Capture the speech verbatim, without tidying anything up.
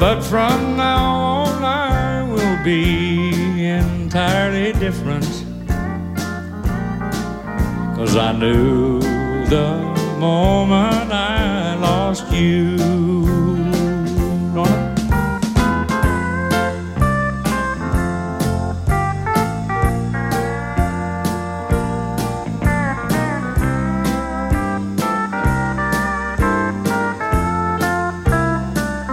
But from now on I will be entirely different, 'cause I knew the moment I lost you.